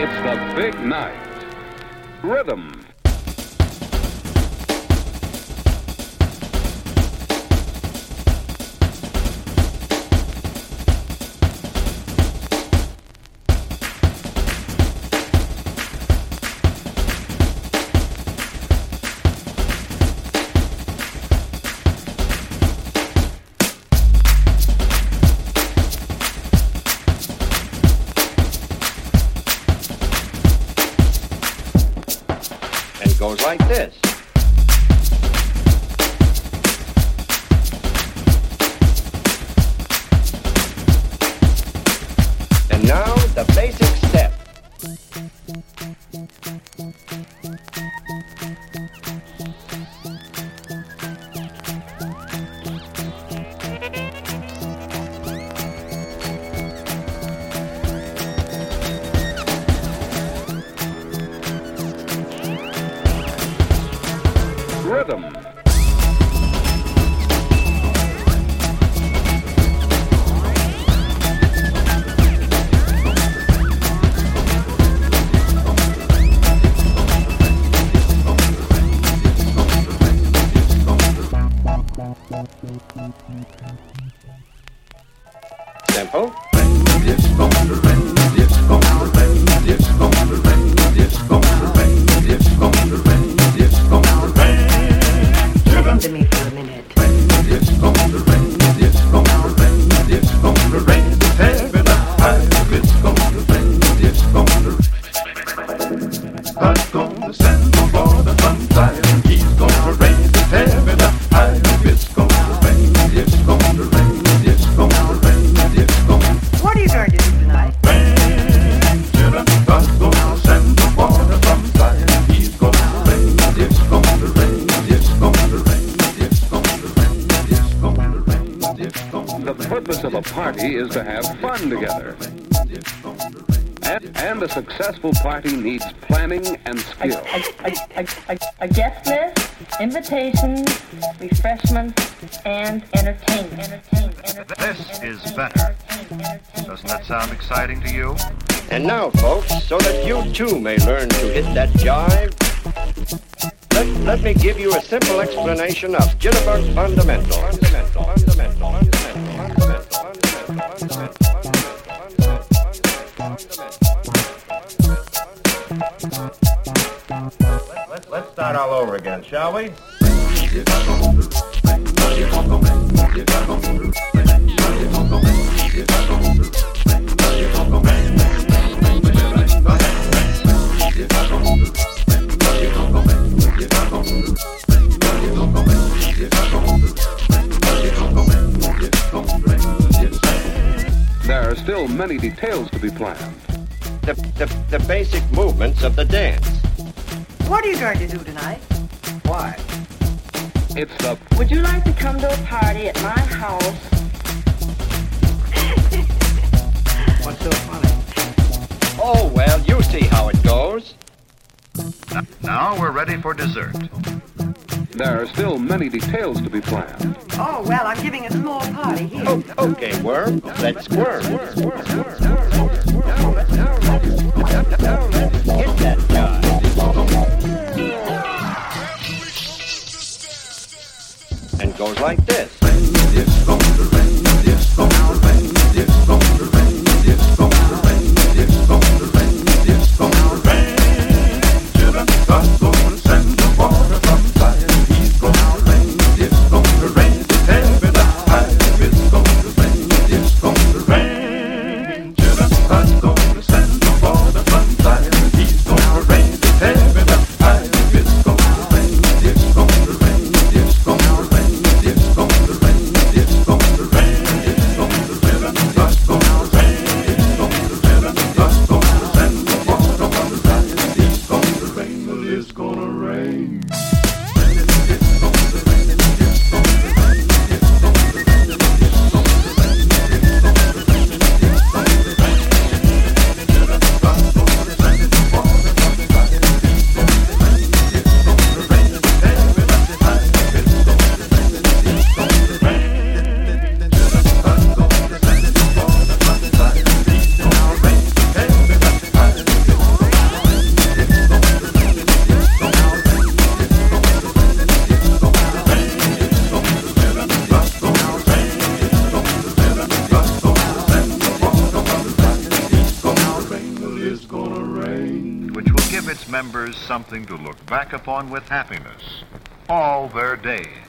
It's the big night. Rhythm. Goes like this. And now the basic step. Rhythm. Simple. Listen to me for a minute. What are you going to do tonight? The purpose of a party is to have fun together. And a successful party needs planning and skill. A guest list, invitations, refreshments, and entertainment. This is better. Doesn't that sound exciting to you? And now, folks, so that you too may learn to hit that jive, let me give you a simple explanation of Jitterbug fundamental. Let's start all over again, shall we? There are still many details to be planned. The basic movements of the dance. What are you going to do tonight? Why? It's the Would you like to come to a party at my house? What's so funny? Oh, well, you see how it goes. Now we're ready for dessert. There are still many details to be planned. Oh, well, I'm giving a small party here. Oh, okay, worm, let's squirm. Hit that jive. And goes like this. members something to look back upon with happiness all their days.